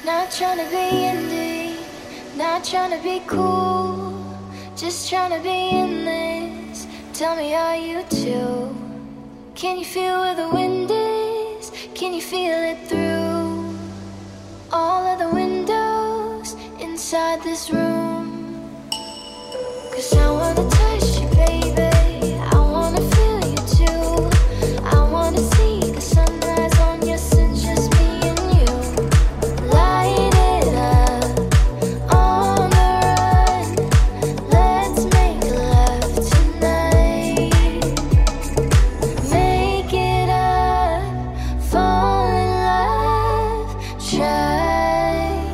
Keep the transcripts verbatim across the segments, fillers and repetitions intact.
Not trying to be indie, not trying to be cool, just trying to be in this. Tell me, are you too? Can you feel where the wind is? Can you feel it through all of the windows inside this room? 'Cause I wanna touch you, baby, I wanna feel you too. I wanna see the sunrise on your sins, just me and you. Light it up on the run, let's make love tonight. Make it up, fall in love, try.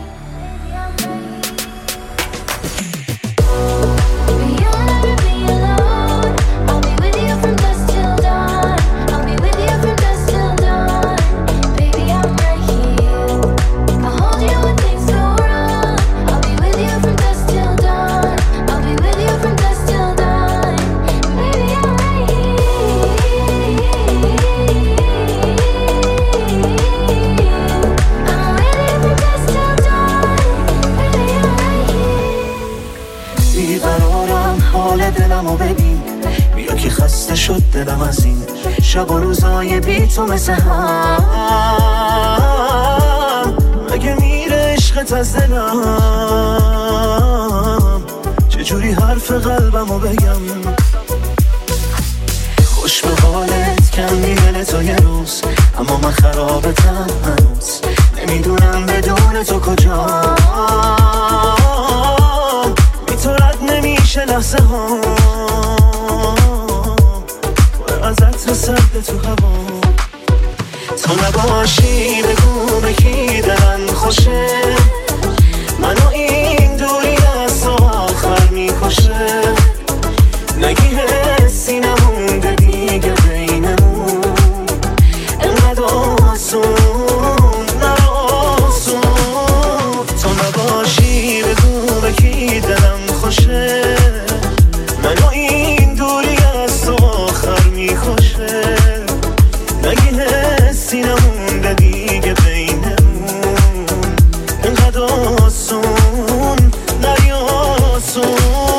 Baby, you'll never be alone. I'll be with you from dusk till dawn. I'll be with you from dusk till dawn. Baby, I'm right here. I'll hold you when things go wrong. I'll be with you from dusk till dawn. I'll be with you from dusk till dawn. Baby, I'm right here. I'm with you from dusk till dawn. Baby, I'm right here. بیقرارم حال دلمو ببین، بیا که خسته شد دلم از این شب و روزای بی تو مثل هم. مگه میره عشقت از دلم؟ چجوری حرف قلبمو بگم؟ خوش به حالت کم میدن تو یه روز، اما من خرابتم هنوز، نمیدونم بدون تو کجا تو رد نمیشه لحظه ها و از عطر سرد تو هوا. تو نباشی بگو به کی دلم خوشه، منو این دوری از تو آخر میکشه. نگی حسی نمونده دیگه بینمون، انقدر آسون نرو آسون. تو نباشی بگو به کی دلم خوشه، منو این دوری از تو آخر میکشه. نگی حسی نمونده دیگه بینمون، انقدر آسون نری آسون.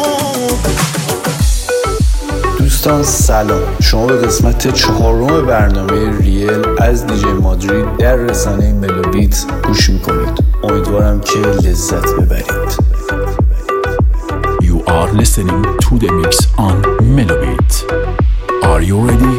دوستان سلام، شما به قسمت چهارم برنامه ریل از دیجی مادرید در رسانه ملوبیت گوش میکنید. امیدوارم که لذت ببرید. You are listening to the mix on Melobit. Are you ready?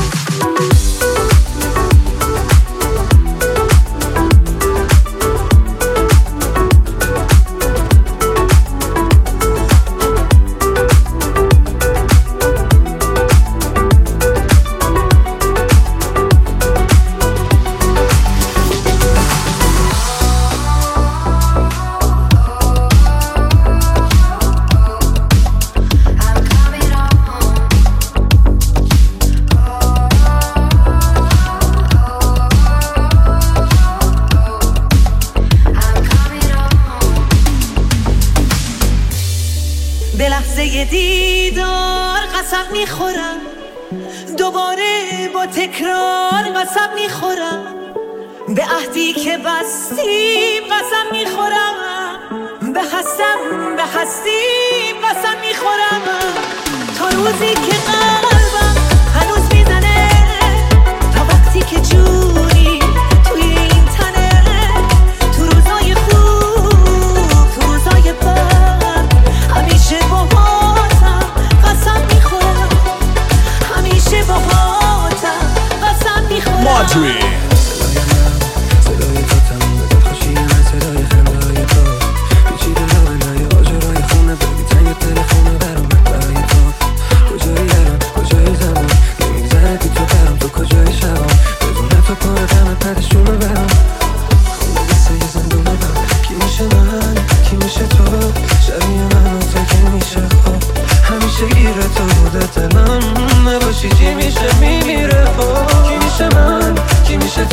به لحظه دیدار قسم میخورم، دوباره با تکرار قسم میخورم، به عهدی که بستیم قسم میخورم، به هستم به هستیم قسم میخورم، تا روزی که قلبم هنوز میزنه، تا وقتی که جونی توی این تنه، تو روزای خوب تو روزای بد، همیشه باهاتم قسم میخورم، همیشه باهاتم قسم میخورم. Madrid. صدای تو تموم دلخوشی من، صدای خنده‌های تو پیچیده روندهای آجرای خونه، بگی تنگ تلفونه برام برای تو. کجایی الان کجایی زمان، نمیگذره بی تو برام، تو کجایی شبام، بدون تو پاره دمت پرشونه برام. خونه بسه یه زندونه برام، کی میشه من کی میشه تو، شبیه من و تو که میشه خوب، همیشه گیره تو بوده دلم، نباشی چی میشه میمیره. کی میشه من کی میشه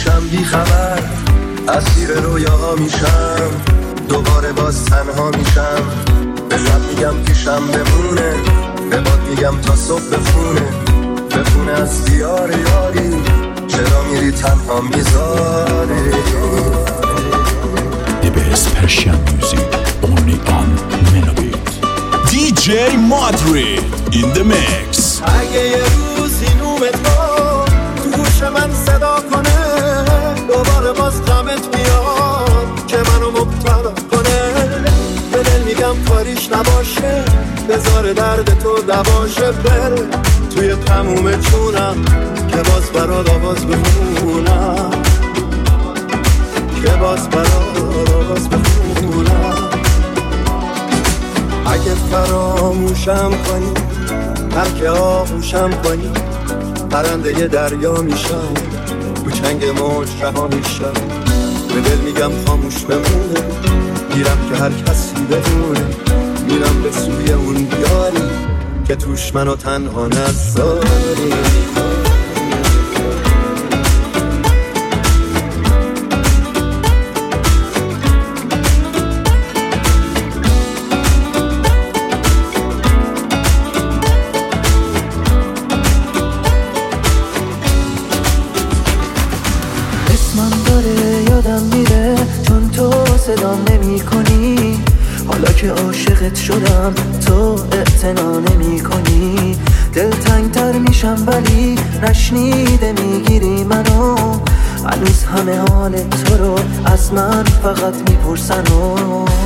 میشم بی خبر، اسیر رویاها میشم، دوباره باز تنها میشم. به لب میگم پیشم بمونه، به باد میگم تا صبح بخونه، بخونه از دیار یاری، چرا میری تنها میذاری. The best Persian music only on Melobit. دی جی Madrid in the mix. اگه یه روزی نومت رو تو گوش من صدا کنه، دوباره باز غمت بیاد که منو مبتلا کنه، به دل میگم کاریش نباشه، بذار درد تو دواشه، بره توی تموم جونم که باز برات آواز بخونم، که باز برات آواز بخونم. اگه فراموشم کنی، هر که آغوشم کنی، پرنده ی دریا میشم، تو چنگ موج رها میشم، به دل میگم خاموش بمونه، میرم که هر کسی بدونه، میرم به سوی اون دیاری که توش منو تنها نذاری. صدام نمی کنی، حالا که عاشقت شدم تو اعتنا نمی کنی، دلتنگ تر میشم ولی نشنیده میگیری منو، هنوز همه حال تو رو از من فقط میپرسن و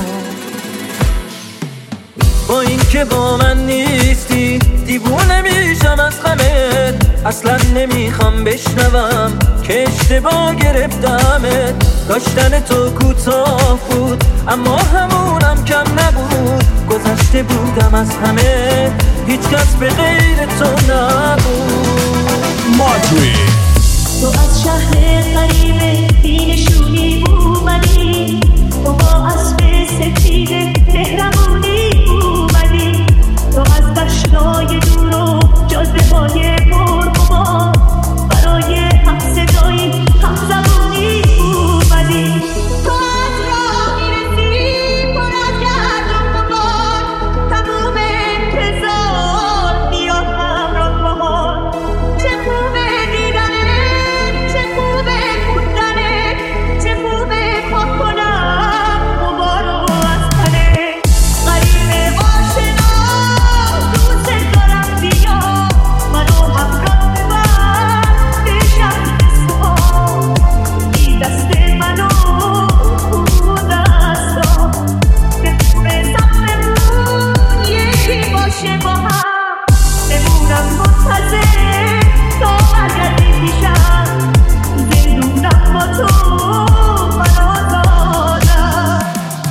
با این که با من نیستی دیوونه میشم از غمت، اصلا نمیخوام بشنوم که اشتباه گرفتمت، داشتن تو کوتاه بود اما همونم کم نبود، گذشته بودم از همه هیچ کس به غیر تو نبود. Madrid. تو از شهر غریبه بینشونی اومدی، تو با اسب سفید مهربونی اومدی، تو از دشتای دور و جاده های مرغوبا برای هم صدایی هم زبونی اومدی، تو از راه میرسی پر از گرد و غبار، تموم انتظار بیا همراه بهار، چه خوبه دیدنت، چه خوبه موندنت، چه خوبه پاک کنم غبار رو از تنت، غریبه آشنا دوست دارم بیا منو همراه ببر به شهر سوها، بی دست منو اون دستا به خوبه سمتمون یکی باشه با هم، بمونم منتظر تا برگردی پیشم، زندونم با تو من آزادم.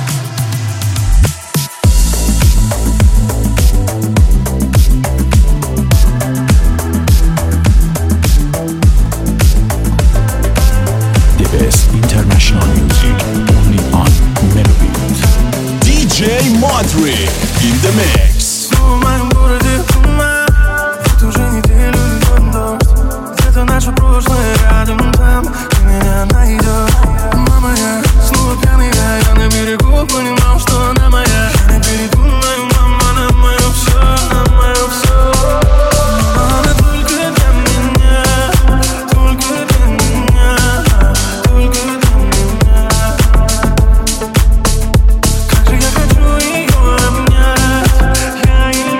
The best international music only on Melobit. دی جی Madrid in the mix. من گرده من تو جنیدی لون داشت زده نشو پروشنه ردم تم کنه نیدا ماما یا سنو کنی یا نمیری گو کنی ماشتا نما یا نمیری دون نیم ماما نما یفشا نما یفشا ماما طول کدم منیا طول کدم منیا طول کدم منیا kanske jag kan tro i ömnjat jag är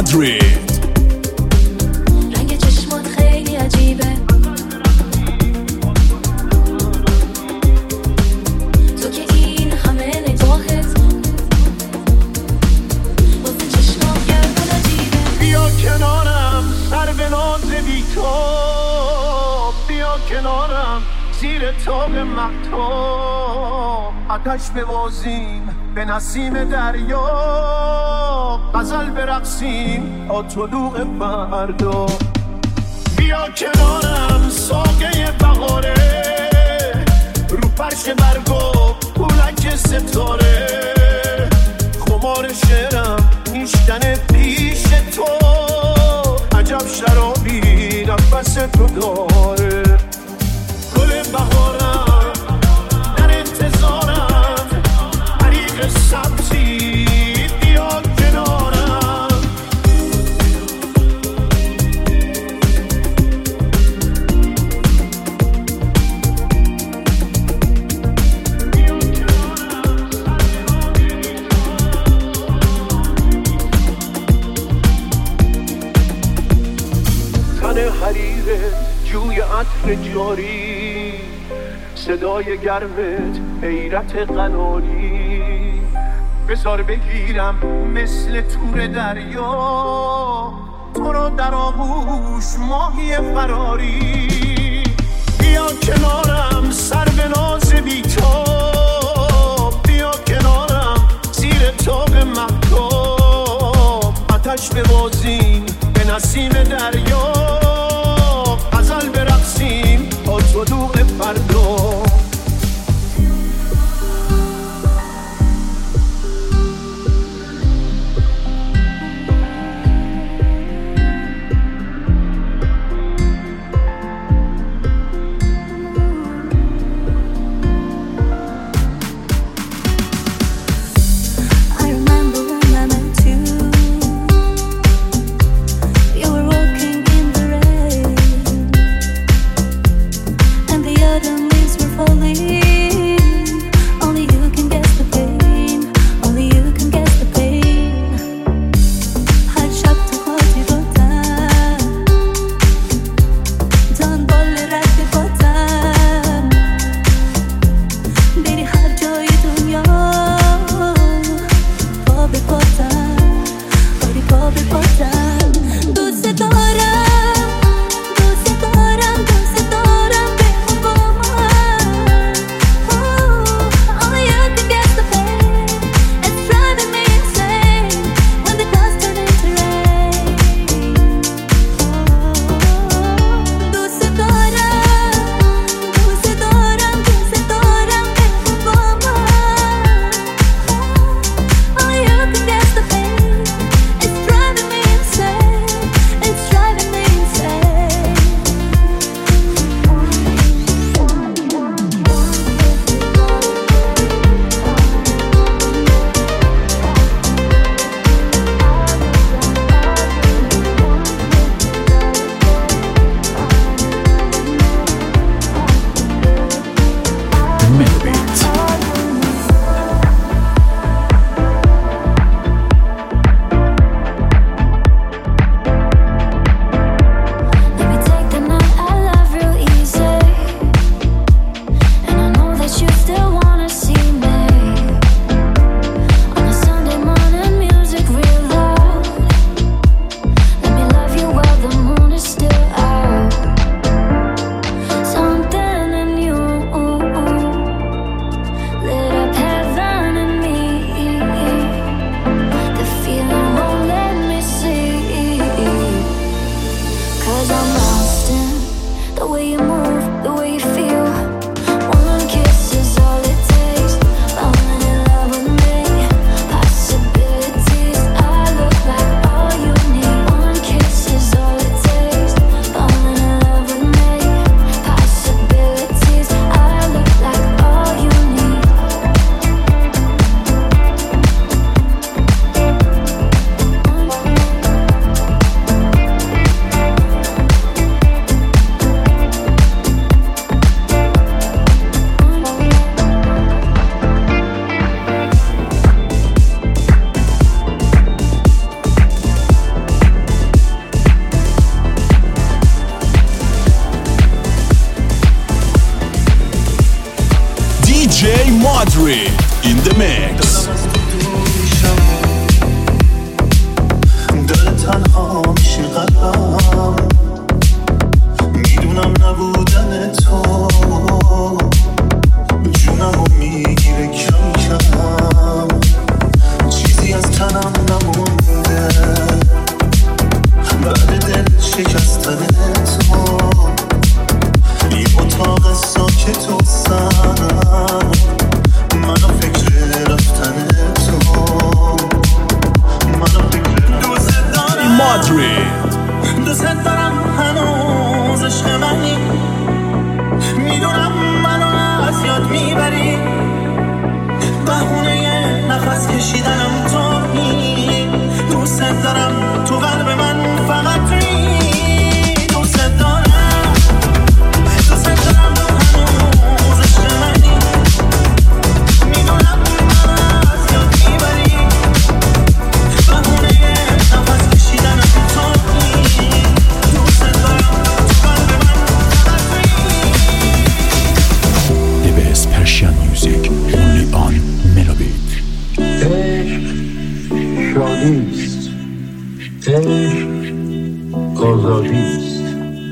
Madrid. رنگ چشمات خیلی عجیبه، تو که این همه نگاهت واسه چشمام گردن عجیبه. بیا کنارم سر به ناز بی تو، بیا کنارم زیر تاب مهتاب، آتش ببازیم به نسیم دریا، غزل برقصیم تا طلوع فردا. بیا کنارم ساقه بهاره، رو فرش برگو پولک ستاره، خمار شعرم نیشتن پیش تو، عجب شرابی نفس تو داره. گل بهارم در انتظارم، طریق سبزی بیا کنارم. تن حریرت جوی عطر جاری، صدای گرمت حیرت قناری، بذار بگیرم مثل تور دریا، تو رو در آغوش ماهی فراری. بیا کنارم سر به ناز بی تو، بیا کنارم زیر تاب مهتاب، آتش ببازیم به نسیم دریا، غزل برقصیم تا طلوع فردا. You were walking in the آزادیست، عشق آزادیست،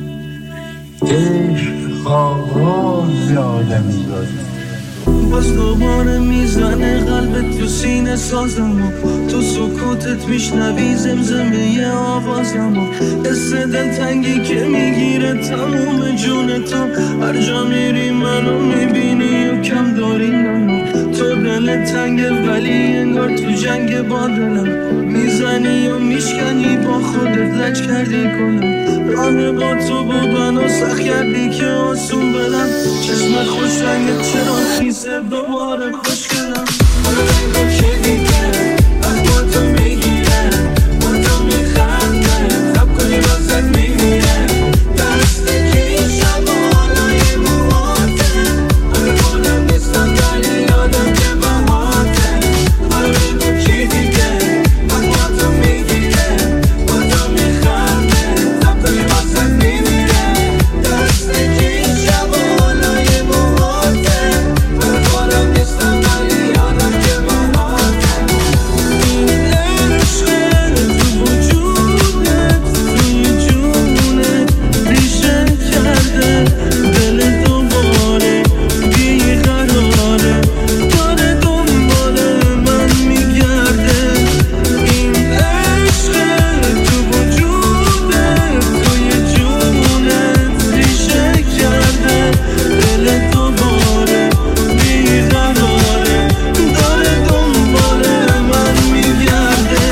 عشق آغاز آدمیزادی. باز دوباره میزنه قلبت تو سینه سازمو، تو سکوتت میشنوی زمزمه آوازمو، حس دلتنگی که میگیره تموم جون تو، هر جا میری منو میبینی و کم داری منو، تو دلت تنگه ولی انگار تو جنگ با دلم، میزنی و میشکنی با خودت لج کردی کنم، راه با تو بودن و سخت کردی که آسون برم، چشمت خوش رنگت چرا خیسه دوباره خوش کردم، رنگا که دیگه از با تو میگیره، با تو میخنده خب کنی واسد میمیره، دسته که این شبانای موهاته، همه خودم نیستم ولی یادم که بهاته، رنگا که دیگه از با تو میگیره، با تو میخنده خب کنی واسد میمیره، دسته که این شبانای موهاته، همه خودم نیستم ولی یادم که بهاته، این عشق تو وجودت توی جونت ریشه کرده، دل دوباره بیقراره داره دنبال من میگرده، این عشق تو وجودت توی جونت ریشه کرده، دل دوباره بیقراره داره دنبال من میگرده.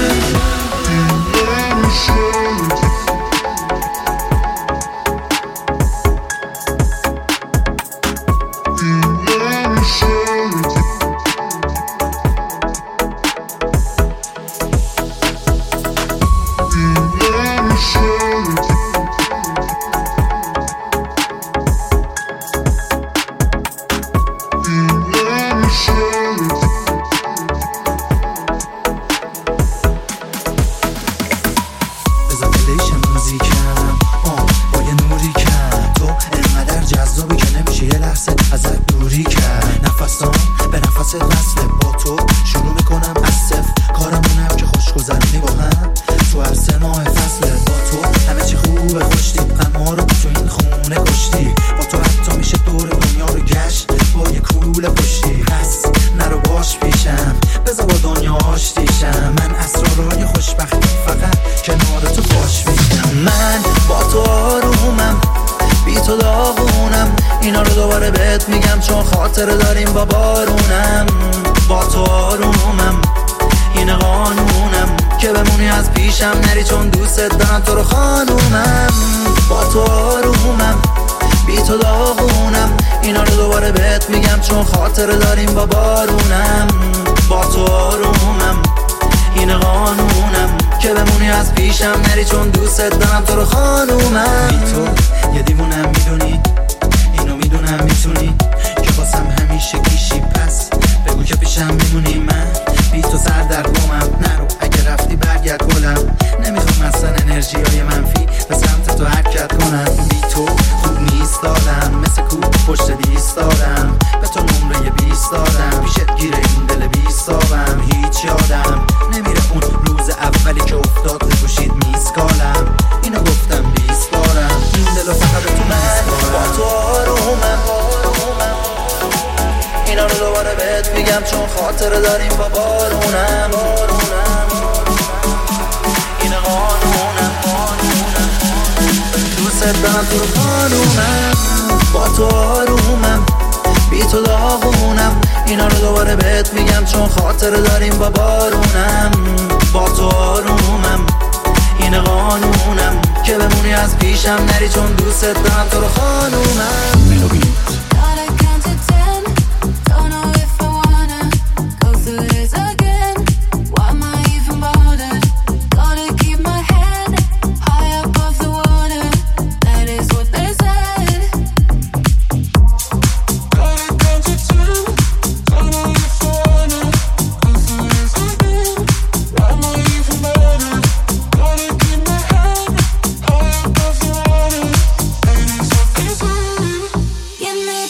بزن پلیشم موزیکم آه با یه نوری کم، تو انقدر جذابی که نمیشه یه لحظه ازت دوری کرد، نفسام به نفس وصله، با تو شروع میکنم از صفر، کارمونم که خوش گذرونی با هم، تو هر سه ماه فصله، با تو همه چی خوبه خوشتی، غم‌ها رو تو این خونه کشتی، با تو حتی میشه دور دنیا رو گشت با یه کوله پشتی، پس نرو باش پیشم بذار با دنیا آشتیشم، من اسرارای خوشبختی فقط کنار تو باش میشم، من با تو آرومم بی تو داغونم، اینا رو دوباره بهت میگم چون خاطره داریم با بارونم، با تو آرومم این قانونم که بمونی از پیشم نری چون دوست دارم تو رو خانومم، با تو آرومم بی تو داغونم، اینا رو دوباره بهت میگم چون خاطره داریم با بارونم، با تو آرومم این قانونم که بمونی از پیشم نری چون دوست دارم تو رو خانومم، بی تو یه دیوونم میدونی اینو میدونم میتونی که واسم همیشه کیشی، پس بگو که پیشم میمونی، من بی تو سر در گمم، نرو اگه رفتی برگرد گلم، نمیخوام اصلا انرژی های منفی به سمت تو حرکت کنم، بی تو خوب نیست دادم مثل کوب پشت دیست دادم، به تو نمره بیست دادم، پیشت گیره این دل بیست دادم، هیچ یادم نمیره اون روز اولی که افتاد بگوشید میسکالم، اینو گفتم بیست بارم، این دلو فقط تو من با تو آرومم، اینا رو دوباره بهت میگم چون خاطره داریم با بارونم، این قانونم دوست دارم تو رو خانومم، با تو آرومم بی تو داغونم، اینا رو دوباره بهت میگم چون خاطره داریم با بارونم، با تو آرومم این قانونم که بمونی از پیشم نری چون دوست دارم تو رو خانومم. ملوبیت You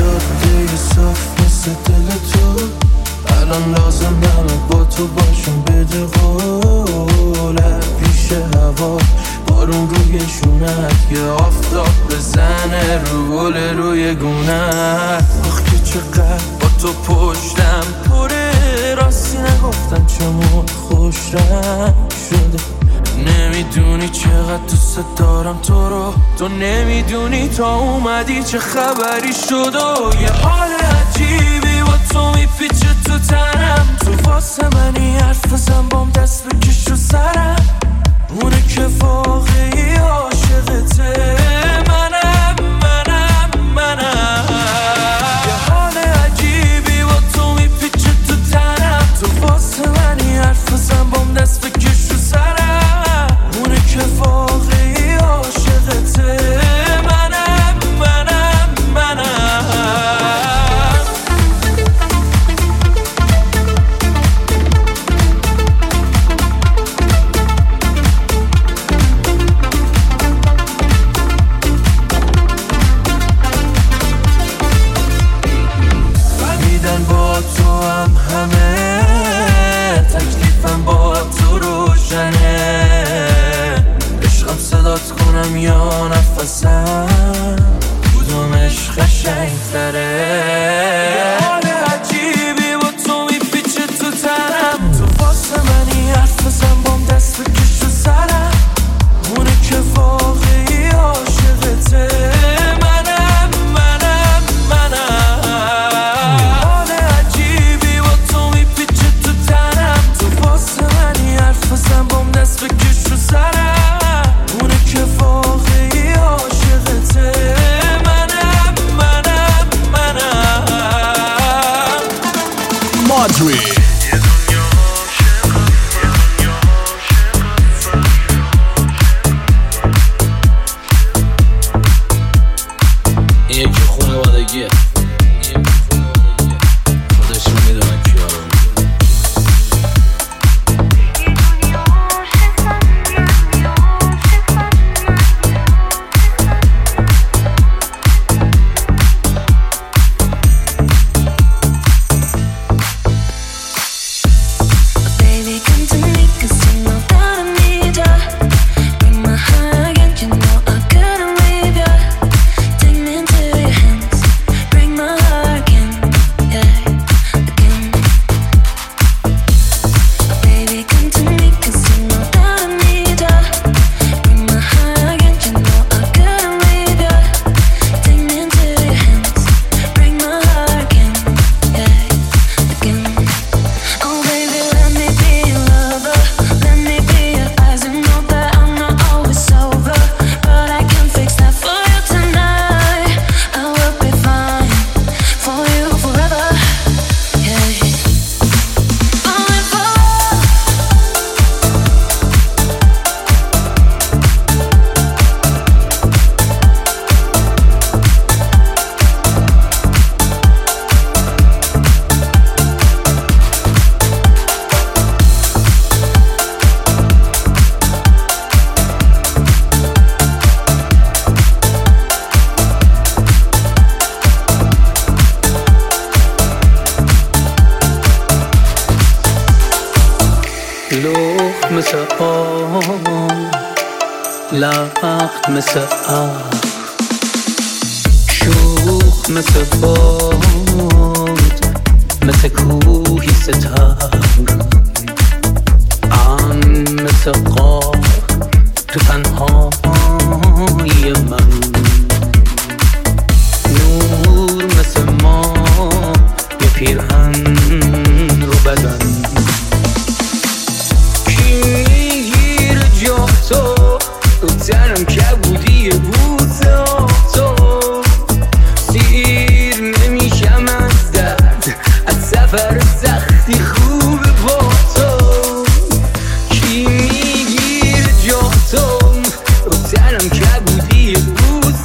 جاده صاف مثل دل تو، الان لازم همه با تو باشم بده قوله. پیش هوا بارون روی شونت، یه آفتاب بزنه رو گل روی گونت. آخ که چقدر با تو پشتم پره، راستی نگفتم چمون خوش رنگ شده. نمیدونی چقدر دوست دارم تو رو، تو نمیدونی تا اومدی چه خبری شد. و یه حال عجیبی با تو میپیچه تو تنم، تو واسه منی حرف بزن بام دست بکش رو سرم. اونه که واقعی عاشقته منم منم منم. یه حال عجیبی با تو میپیچه تو تنم، تو واسه منی حرف بزن بام دست بکش رو سرم. اونه که واقعی عاشقته منم منم منم. فهمیدن با تو هم همه، تکلیفم با تو روشنه. عشقم صدات کنم یا نفسم، کدوم عشق قشنگ‌تره. یه حال عجیبی با تو میپیچه تو تنم، تو واسه منی حرف بزن بام دست بکش رو سرم. اونه که واقعی عاشقته منم منم منم. یه حال عجیبی با تو میپیچه تو تنم، تو واسه منی حرف بزن بام دست بکش رو سرم. اونه که واقعی عاشقته منم منم منم. Madrid. این یکی خانوادگیه، خودشون میدونن کیا رو میدونن. Baby, come to me, 'cause you know that I need ya. Bring my heart again, you know I couldn't leave ya. Take me into your hands, bring my heart again, yeah, again. Baby, come to me, 'cause you know that I need ya. Bring my heart again, you know I couldn't leave ya. Take me into your hands, bring my heart again, yeah, again. Oh baby, let me be your lover, let me be your eyes. You know that I'm not always sober, but I can fix that for you tonight. I will be fine for you forever, yeah. Falling for لخت مثل آب، لخت مثل آب، شوخ مثل باد، مثل کوهی ستار. آن مثل قار تو تنهایی من، نور مثل ما یه پیرهن رو بدن. تو رو تنم که بودی بوده تو، سیر نمیشم از درد، از سفر سختی خوب با تو. کی میگیر جا تو رو تنم که بودی بوده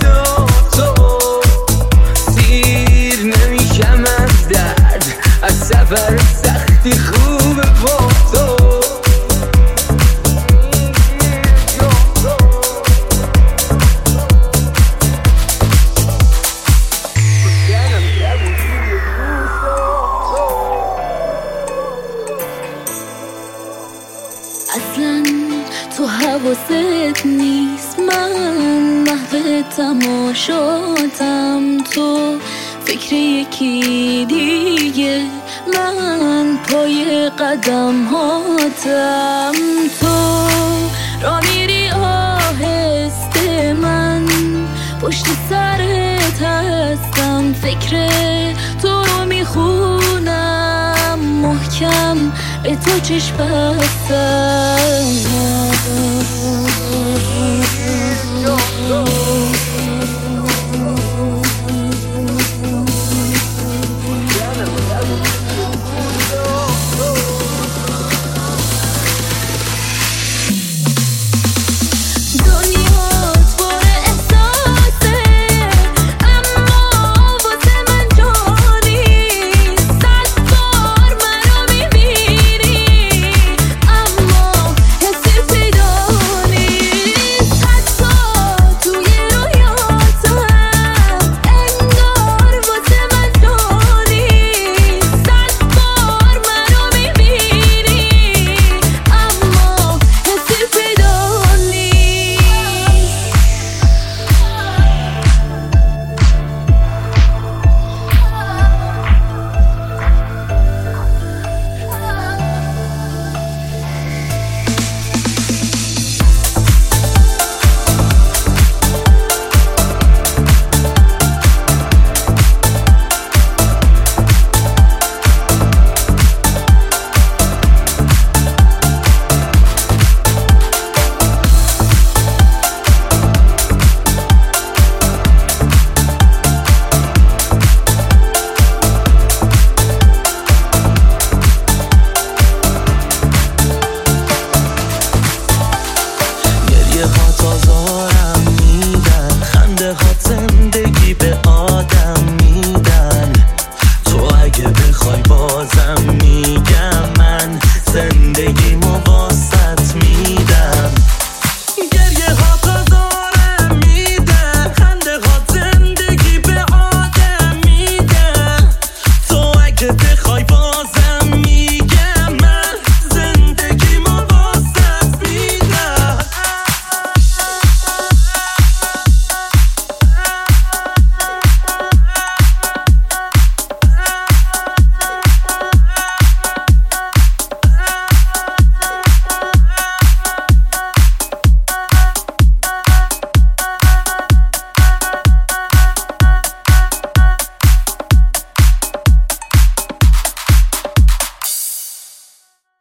حواست نیست، من محو تماشاتم، تو فکر یکی دیگه، من پای قدم هاتم. تو را میری آهسته، من پشت سرت هستم، فکر تو رو میخونم محکم، به تو چشم بستم.